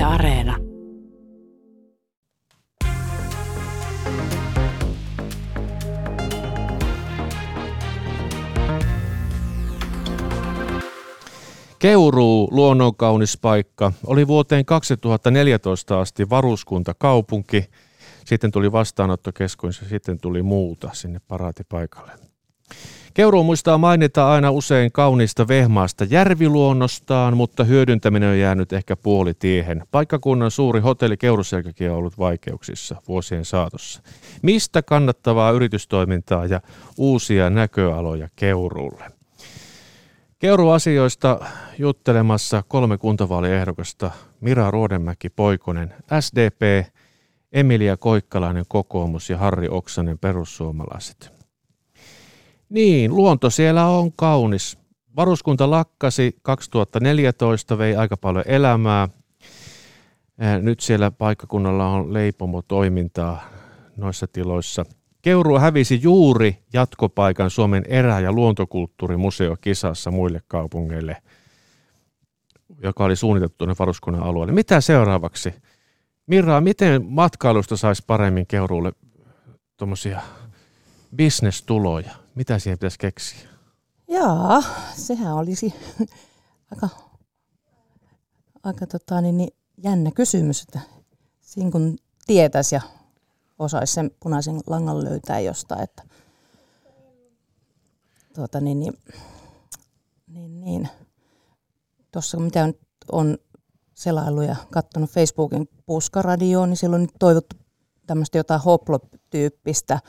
Areena. Keuruu, luonnonkaunis paikka, oli vuoteen 2014 asti varuskuntakaupunki. Sitten tuli vastaanottokeskus ja sitten tuli muuta sinne paraatipaikalle. Keuruu muistaa mainita aina usein kauniista vehmaasta järviluonnostaan, mutta hyödyntäminen on jäänyt ehkä puolitiehen. Paikkakunnan suuri hotelli Keuruselkäkin on ollut vaikeuksissa vuosien saatossa. Mistä kannattavaa yritystoimintaa ja uusia näköaloja Keuruulle? Keuruu-asioista juttelemassa 3 kuntavaaliehdokasta: Mira Ruodemäki-Poikonen, SDP, Emilia Koikkalainen, kokoomus ja Harri Oksanen, perussuomalaiset. Niin, luonto siellä on kaunis. Varuskunta lakkasi 2014, vei aika paljon elämää. Nyt siellä paikkakunnalla on leipomotoimintaa noissa tiloissa. Keuruu hävisi juuri jatkopaikan Suomen erä- ja luontokulttuurimuseo-kisassa muille kaupungeille, joka oli suunniteltu tuonne varuskunnan alueelle. Mitä seuraavaksi? Mirra, miten matkailusta saisi paremmin Keuruulle tuommoisia bisnestuloja? Mitä siihen pitäisi keksiä? Jaa, sehän olisi aika jännä kysymys, että siinä kun tietäisi ja osaisi sen punaisen langan löytää jostain, että tuossa mitä nyt on selaillut ja katsonut Facebookin Puskaradioon, niin siellä on nyt toivottu tämmöistä jotain hoplop-tyyppistä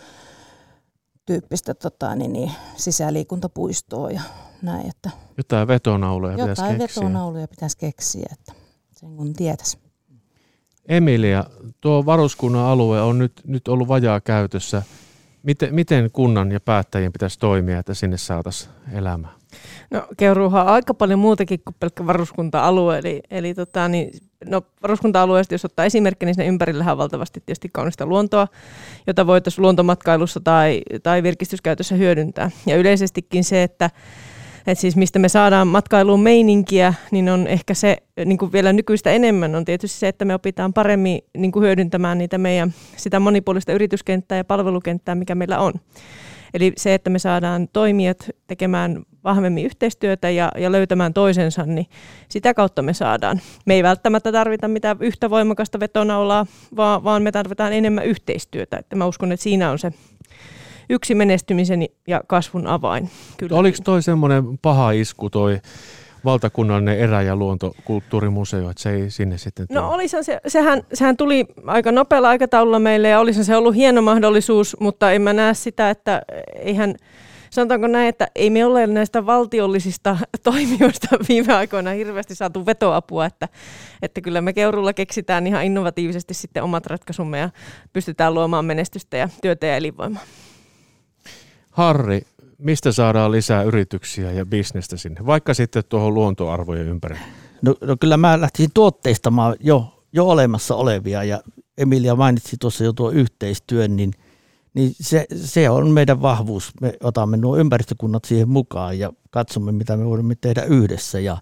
sisäliikuntapuistoa ja näin. Että Jotain vetonauloja pitäisi keksiä. Jotain vetonauloja pitäisi keksiä, että sen kun tietäisi. Emilia, tuo varuskunnan alue on nyt ollut vajaa käytössä. Miten kunnan ja päättäjien pitäisi toimia, että sinne saataisiin elämää? No Keuruuhan on aika paljon muutakin kuin pelkkä varuskunta-alue. Eli varuskunta-alueesta, jos ottaa esimerkki, niin siinä ympärillähän on valtavasti tietysti kaunista luontoa, jota voitaisiin luontomatkailussa tai virkistyskäytössä hyödyntää. Ja yleisestikin se, että siis mistä me saadaan matkailuun meininkiä, niin on ehkä se niin kuin vielä nykyistä enemmän on tietysti se, että me opitaan paremmin niin kuin hyödyntämään niitä meidän sitä monipuolista yrityskenttää ja palvelukenttää, mikä meillä on. Eli se, että me saadaan toimijat tekemään vahvemmin yhteistyötä ja löytämään toisensa, niin sitä kautta me saadaan. Me ei välttämättä tarvita mitään yhtä voimakasta vetonaulaa, vaan me tarvitaan enemmän yhteistyötä. Että mä uskon, että siinä on se yksi menestymisen ja kasvun avain. Kyllä. Oliko toi semmoinen paha isku toi valtakunnallinen erä- ja luontokulttuurimuseo, että se ei sinne sitten tule? No olisihan sehän tuli aika nopealla aikataululla meille ja olisihan se ollut hieno mahdollisuus, mutta en mä näe sitä, että eihän, sanotaanko näin, että ei me ole näistä valtiollisista toimijoista viime aikoina hirveästi saatu vetoapua, että kyllä me Keuruulla keksitään ihan innovatiivisesti sitten omat ratkaisumme ja pystytään luomaan menestystä ja työtä ja elinvoimaa. Harri, mistä saadaan lisää yrityksiä ja bisnestä sinne, vaikka sitten tuohon luontoarvojen ympärille? No kyllä mä lähtisin tuotteistamaan jo olemassa olevia, ja Emilia mainitsi tuossa jo tuo yhteistyön, niin se on meidän vahvuus. Me otamme nuo ympäristökunnat siihen mukaan ja katsomme, mitä me voimme tehdä yhdessä. Ja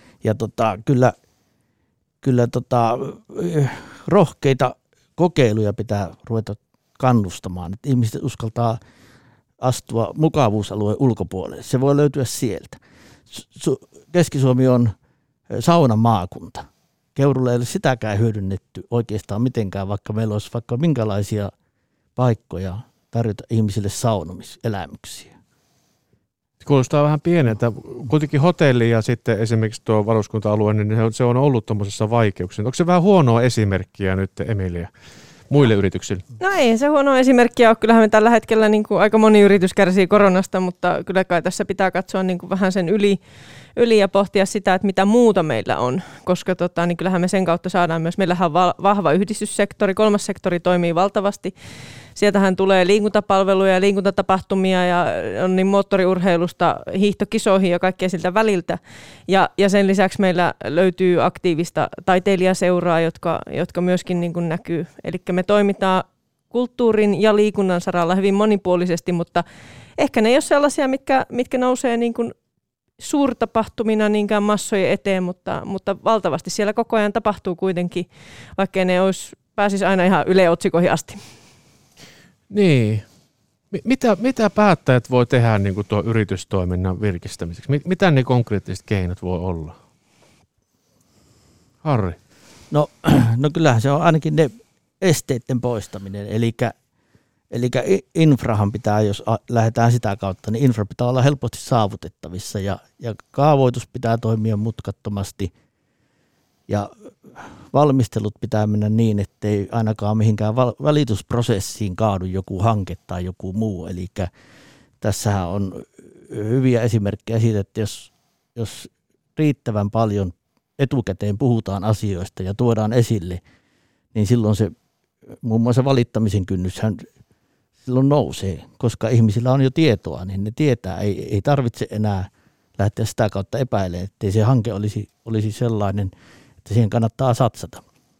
kyllä rohkeita kokeiluja pitää ruveta kannustamaan, että ihmiset uskaltaa astua mukavuusalueen ulkopuolelle. Se voi löytyä sieltä. Keski-Suomi on saunamaakunta. Keuruulla ei ole sitäkään hyödynnetty oikeastaan mitenkään, vaikka meillä olisi vaikka minkälaisia paikkoja tarjota ihmisille saunomiselämyksiä. Kuulostaa vähän pieneltä. Kuitenkin hotelli ja sitten esimerkiksi tuo varuskunta-alue, niin se on ollut tuommoisessa vaikeuksissa. Onko se vähän huonoa esimerkkiä nyt, Emilia, muille yrityksille? No ei se huono esimerkkiä ole. Kyllähän me tällä hetkellä niin kuin aika moni yritys kärsii koronasta, mutta kyllä kai tässä pitää katsoa niin kuin vähän sen yli ja pohtia sitä, että mitä muuta meillä on, koska niin kyllähän me sen kautta saadaan myös, meillähän on vahva yhdistyssektori, kolmas sektori toimii valtavasti. Sieltähän tulee liikuntapalveluja ja liikuntatapahtumia ja on niin moottoriurheilusta hiihtokisoihin ja kaikkea siltä väliltä. Ja sen lisäksi meillä löytyy aktiivista taiteilijaseuraa, jotka myöskin niin kuin näkyy. Eli me toimitaan kulttuurin ja liikunnan saralla hyvin monipuolisesti, mutta ehkä ne ei ole sellaisia, mitkä nousee niin kuin suurtapahtumina niinkään massojen eteen, mutta valtavasti siellä koko ajan tapahtuu kuitenkin, vaikkei ne pääsisi aina ihan yleotsikoihin asti. Niin. Mitä päättäjät voi tehdä niin kuin tuo yritystoiminnan virkistämiseksi? Mitä ne konkreettiset keinot voi olla? Harri. No kyllähän se on ainakin ne esteiden poistaminen, eli infrahan pitää, jos lähdetään sitä kautta, niin infra pitää olla helposti saavutettavissa ja kaavoitus pitää toimia mutkattomasti ja valmistelut pitää mennä niin, ettei ainakaan mihinkään valitusprosessiin kaadu joku hanke tai joku muu. Eli tässähän on hyviä esimerkkejä siitä, että jos riittävän paljon etukäteen puhutaan asioista ja tuodaan esille, niin silloin se muun muassa valittamisen kynnyshän silloin nousee, koska ihmisillä on jo tietoa, niin ne tietää, ei tarvitse enää lähteä sitä kautta epäilemään, ettei se hanke olisi sellainen, että siihen kannattaa satsata.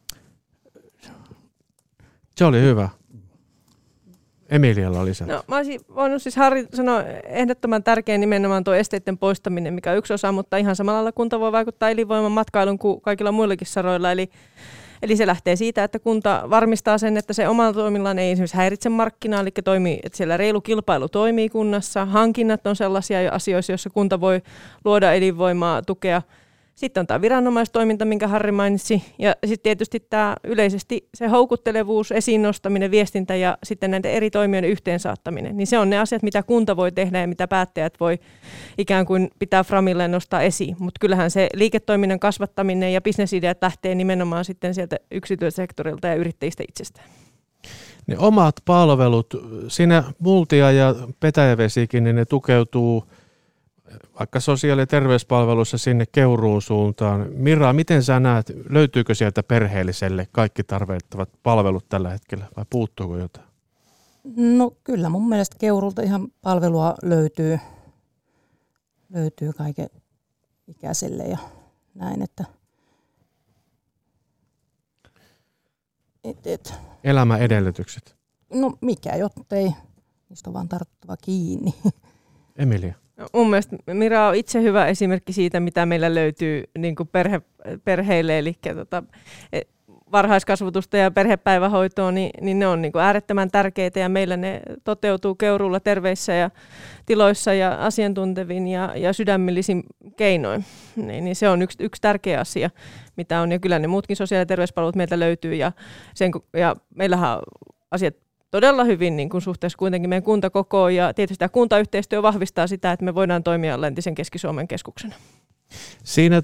Se oli hyvä. Emilialla lisää. No, mä olisin voinut siis Harri sanoa ehdottoman tärkeä nimenomaan tuo esteiden poistaminen, mikä on yksi osa, mutta ihan samalla lailla kunta voi vaikuttaa elinvoiman matkailun kuin kaikilla muillakin saroilla. Eli se lähtee siitä, että kunta varmistaa sen, että se omalla toimillaan ei esimerkiksi häiritse markkinaa, eli toimii, että siellä reilu kilpailu toimii kunnassa. Hankinnat on sellaisia asioissa, joissa kunta voi luoda elinvoimaa, tukea. Sitten on tämä viranomaistoiminta, minkä Harri mainitsi, ja sitten tietysti tämä yleisesti se houkuttelevuus, esiin nostaminen, viestintä ja sitten näiden eri toimijoiden yhteensaattaminen. Niin se on ne asiat, mitä kunta voi tehdä ja mitä päättäjät voi ikään kuin pitää framille nostaa esiin. Mutta kyllähän se liiketoiminnan kasvattaminen ja bisnesideat lähtee nimenomaan sitten sieltä yksityissektorilta ja yrittäjistä itsestään. Ne omat palvelut, siinä Multia ja Petäjävesikin, niin ne tukeutuu vaikka sosiaali- ja terveyspalveluissa sinne Keuruun suuntaan. Mira, miten sä näet, löytyykö sieltä perheelliselle kaikki tarvittavat palvelut tällä hetkellä vai puuttuuko jotain? No kyllä mun mielestä Keuruulta ihan palvelua löytyy kaiken ikäiselle ja näin, että Elämän edellytykset. No mikä jottei, niistä on vaan tartuttava kiinni. Emilia. No, mun mielestä Mira on itse hyvä esimerkki siitä, mitä meillä löytyy niin kuin perheille, eli varhaiskasvatusta ja perhepäivähoitoa, niin ne on niin kuin äärettömän tärkeitä ja meillä ne toteutuu Keuruulla terveissä ja tiloissa ja asiantuntevin ja sydämellisin keinoin. Niin se on yksi tärkeä asia, mitä on, ja kyllä ne muutkin sosiaali- ja terveyspalvelut meiltä löytyy ja meillähän asiat todella hyvin niin kuin suhteessa kuitenkin meidän kuntakokoon, ja tietysti tämä kuntayhteistyö vahvistaa sitä, että me voidaan toimia läntisen Keski-Suomen keskuksena. Siinä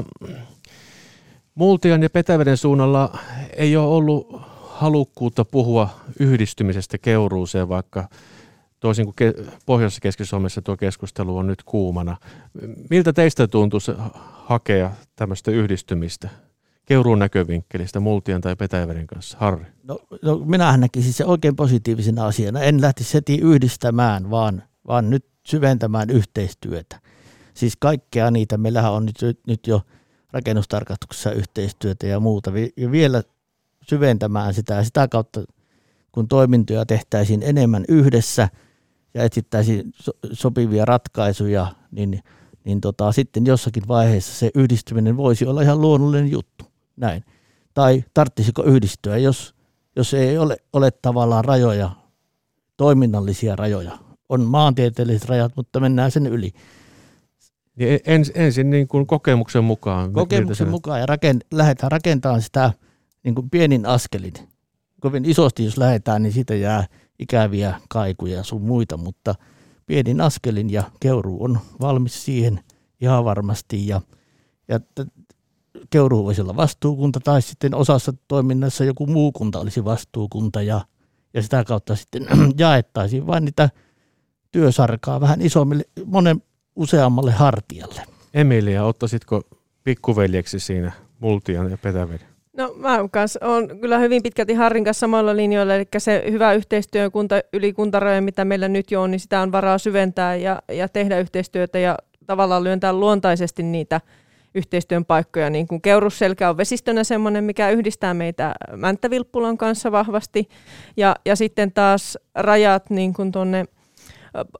Multian ja Petäjäveden suunnalla ei ole ollut halukkuutta puhua yhdistymisestä Keuruuseen, vaikka toisin kuin Pohjoisessa Keski-Suomessa tuo keskustelu on nyt kuumana. Miltä teistä tuntuisi hakea tämmöistä yhdistymistä Keuruun näkövinkkelistä Multian tai Petäjäveden kanssa? Harri. No minähän näkisin se oikein positiivisena asiana. En lähtisi heti yhdistämään, vaan nyt syventämään yhteistyötä. Siis kaikkea niitä, meillähän on nyt jo rakennustarkastuksessa yhteistyötä ja muuta. Ja vielä syventämään sitä kautta, kun toimintoja tehtäisiin enemmän yhdessä ja etsittäisiin sopivia ratkaisuja, niin sitten jossakin vaiheessa se yhdistyminen voisi olla ihan luonnollinen juttu. Näin. Tai tarvitsisiko yhdistyä, jos ei ole tavallaan rajoja, toiminnallisia rajoja. On maantieteelliset rajat, mutta mennään sen yli. Ensin niin kuin kokemuksen mukaan. Kokemuksen mukaan ja lähdetään rakentamaan sitä niin kuin pienin askelin. Kovin isosti jos lähdetään, niin siitä jää ikäviä kaikuja ja sun muita, mutta pienin askelin ja Keuruu on valmis siihen ihan varmasti. Ja Keuruu voisi olla vastuukunta tai sitten osassa toiminnassa joku muu kunta olisi vastuukunta ja sitä kautta sitten jaettaisiin vain niitä työsarkaa vähän isommille, useammalle hartialle. Emilia, ottaisitko pikkuveljeksi siinä Multian ja Petäjäveden? No mä kanssa olen kyllä hyvin pitkälti Harrin kanssa samalla linjoilla, eli se hyvä yhteistyö yli kuntarajojen, mitä meillä nyt jo on, niin sitä on varaa syventää ja tehdä yhteistyötä ja tavallaan lyöntää luontaisesti niitä yhteistyön paikkoja, niin kuin Keurusselkä on vesistönä semmoinen, mikä yhdistää meitä Mänttä-Vilppulan kanssa vahvasti, ja sitten taas rajat niin kuin tuonne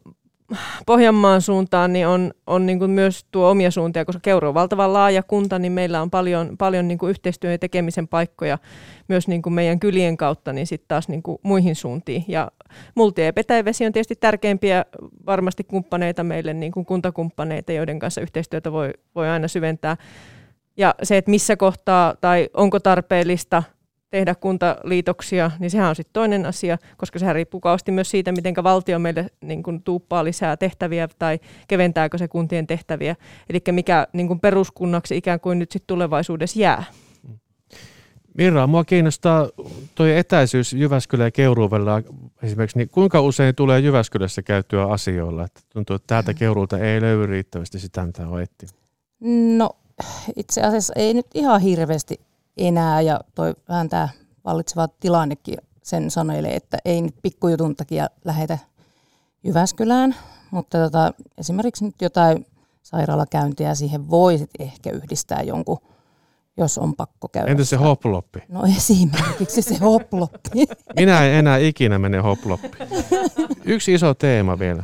Pohjanmaan suuntaan niin on niin kuin myös tuo omia suuntia, koska Keuruu on valtavan laaja kunta, niin meillä on paljon niin kuin yhteistyön ja tekemisen paikkoja myös niin kuin meidän kylien kautta, niin sitten taas niin kuin muihin suuntiin. Ja Multia ja Petäjävesi on tietysti tärkeimpiä varmasti kumppaneita meille, niin kuin kuntakumppaneita, joiden kanssa yhteistyötä voi aina syventää. Ja se, että missä kohtaa tai onko tarpeellista tehdä kuntaliitoksia, niin sehän on sitten toinen asia, koska sehän riippuu kauheasti myös siitä, miten valtio meille niin kun tuuppaa lisää tehtäviä tai keventääkö se kuntien tehtäviä. Eli mikä niin kun peruskunnaksi ikään kuin nyt sitten tulevaisuudessa jää. Mirra, mua kiinnostaa tuo etäisyys Jyväskylän ja Keuruun välillä esimerkiksi, niin kuinka usein tulee Jyväskylässä käytyä asioilla? Että tuntuu, että täältä Keuruulta ei löydy riittävästi sitä, mitä on etsinyt. No itse asiassa ei nyt ihan hirveästi enää, ja toi vähän tämä vallitseva tilannekin sen sanoilee, että ei nyt pikkujutun takia lähetä Jyväskylään, mutta esimerkiksi nyt jotain sairaalakäyntiä siihen voisit ehkä yhdistää jonkun, jos on pakko käydä. Entä se hoploppi? No esimerkiksi se hoploppi. Minä en enää ikinä mene hoploppiin. Yksi iso teema vielä.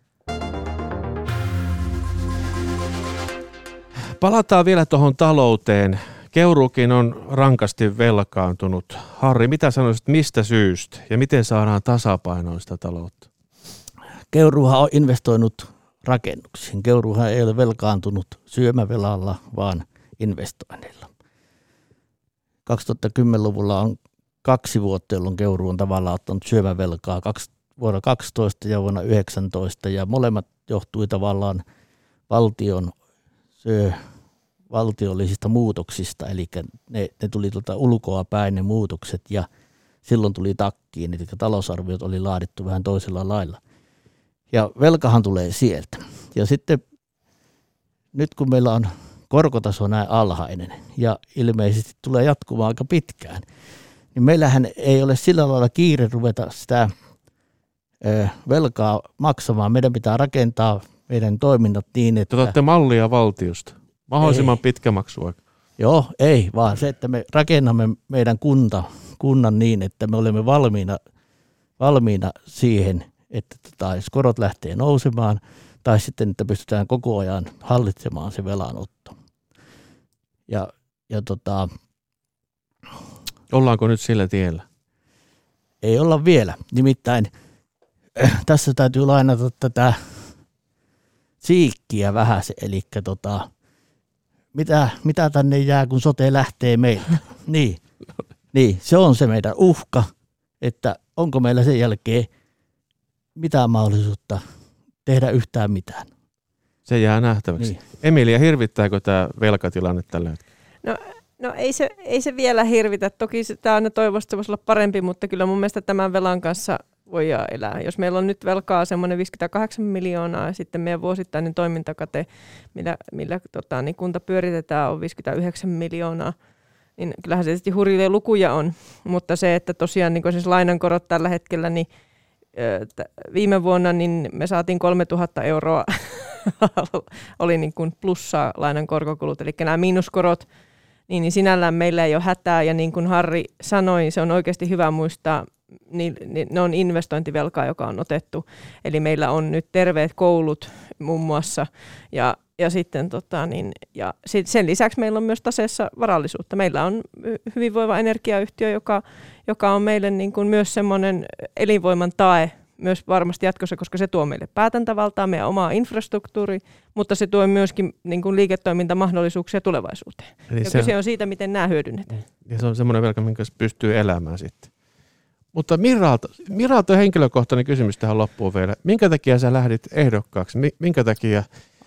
Palataan vielä tuohon talouteen. Keuruukin on rankasti velkaantunut. Harri, mitä sanoisit, mistä syystä ja miten saadaan tasapainoista taloutta? Keuruuhan on investoinut rakennuksiin. Keuruuhan ei ole velkaantunut syömävelalla, vaan investoinneilla. 2010-luvulla on 2 vuotta, jolloin Keuruu on tavallaan ottanut syömävelkaa vuonna 2012 ja vuonna 2019, ja molemmat johtui tavallaan valtiollisista muutoksista, eli ne tuli ulkoa päin ne muutokset, ja silloin tuli takkiin, eli talousarviot oli laadittu vähän toisella lailla. Ja velkahan tulee sieltä. Ja sitten nyt kun meillä on korkotaso näin alhainen ja ilmeisesti tulee jatkumaan aika pitkään, niin meillähän ei ole sillä lailla kiire ruveta sitä velkaa maksamaan. Meidän pitää rakentaa meidän toiminnat niin, että... Otatte mallia valtiosta. Mahdollisimman pitkä maksuaika. Joo, ei, vaan se, että me rakennamme meidän kunnan niin, että me olemme valmiina siihen, että jos korot lähtee nousemaan, tai sitten, että pystytään koko ajan hallitsemaan se velanotto. Ollaanko nyt sillä tiellä? Ei olla vielä. Nimittäin tässä täytyy lainata tätä siikkiä vähän se, eli mitä tänne jää, kun sote lähtee meiltä. Niin, se on se meidän uhka, että onko meillä sen jälkeen mitään mahdollisuutta tehdä yhtään mitään. Se jää nähtäväksi. Niin. Emilia, hirvittääkö tämä velkatilanne tällä hetkellä? No ei se vielä hirvitä. Toki sitä aina toivoisi, se voisi olla parempi, mutta kyllä mun mielestä tämän velan kanssa voidaan elää. Jos meillä on nyt velkaa semmoinen 58 miljoonaa ja sitten meidän vuosittainen toimintakate, millä niin kunta pyöritetään, on 59 miljoonaa, niin kyllähän se tietysti hurjia lukuja on. Mutta se, että tosiaan niin siis lainankorot tällä hetkellä, niin viime vuonna niin me saatiin 3 000 euroa oli niin kuin plussaa lainan korkokulut, eli nämä miinuskorot, niin sinällään meillä ei ole hätää, ja niin kuin Harri sanoi, se on oikeasti hyvä muistaa, niin ne on investointivelkaa, joka on otettu, eli meillä on nyt terveet koulut muun muassa, ja sitten ja sen lisäksi meillä on myös taseessa varallisuutta. Meillä on hyvinvoiva energiayhtiö, joka on meille niin kuin myös semmoinen elinvoiman tae myös varmasti jatkossa, koska se tuo meille päätäntävaltaa, meidän omaa infrastruktuuri, mutta se tuo myöskin niin kuin liiketoimintamahdollisuuksia tulevaisuuteen. Eli ja kyse on siitä, miten nämä hyödynnetään. Ja se on semmoinen velka, minkä pystyy elämään sitten. Mutta Miralta on henkilökohtainen kysymys tähän loppuun vielä. Minkä takia sä lähdit ehdokkaaksi? Minkä takia?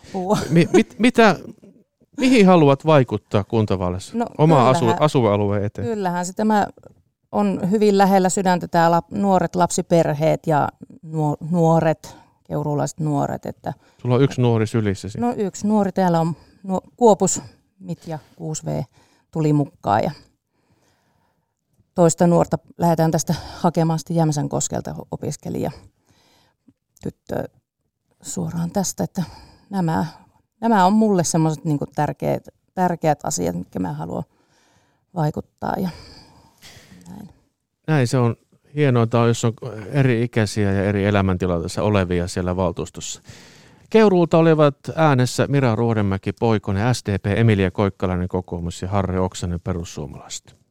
Mihin haluat vaikuttaa kuntavaaleissa? Oma asuinalueen eteen. Kyllähän se tämä on hyvin lähellä sydäntä, tämä nuoret lapsiperheet ja nuoret, keuruulaiset nuoret. Että sulla on yksi nuori sylissä. No yksi nuori täällä on Kuopus, Mitja 6V tuli mukaan ja toista nuorta lähdetään tästä hakemaan sitten Jämsänkoskelta opiskelija tyttö suoraan tästä, että nämä on mulle semmoiset niin kuin tärkeät asiat, mitkä mä haluan vaikuttaa ja näin. Näin se on hienointa on, jos on eri ikäisiä ja eri elämäntilanteissa olevia siellä valtuustossa. Keuruulta olivat äänessä Mira Ruodemäki Poikonen SDP, Emilia Koikkalainen kokoomus ja Harri Oksanen perussuomalaiset.